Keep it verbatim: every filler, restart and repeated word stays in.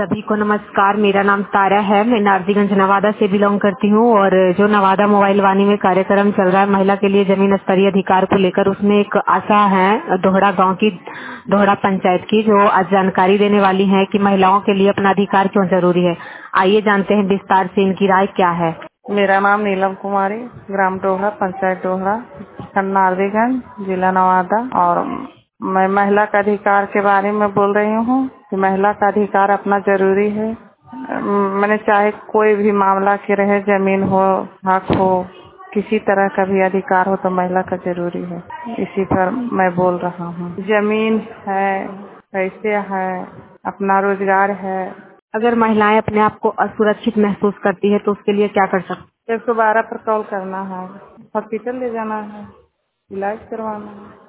सभी को नमस्कार। मेरा नाम तारा है। मैं नारजीगंज नवादा से बिलोंग करती हूँ और जो नवादा मोबाइल वाणी में कार्यक्रम चल रहा है महिला के लिए जमीन स्तरीय अधिकार को लेकर, उसमें एक आशा है दोहरा गांव की, दोहरा पंचायत की, जो आज जानकारी देने वाली है कि महिलाओं के लिए अपना अधिकार क्यों जरूरी है। आइए जानते हैं विस्तार से इनकी राय क्या है। मेरा नाम नीलम कुमारी, ग्राम डोहरा, पंचायत डोहरा, खंड नारजीगंज, जिला नवादा। और मैं महिला का अधिकार के बारे में बोल रही हूँ कि महिला का अधिकार अपना जरूरी है। मैंने चाहे कोई भी मामला के रहे, जमीन हो, हक हो, किसी तरह का भी अधिकार हो तो महिला का जरूरी है। इसी पर मैं बोल रहा हूँ। जमीन है, पैसे है, अपना रोजगार है। अगर महिलाएं अपने आप को असुरक्षित महसूस करती है तो उसके लिए क्या कर सकती एक सौ बारह पर कॉल करना है, हॉस्पिटल ले जाना है, इलाज करवाना है।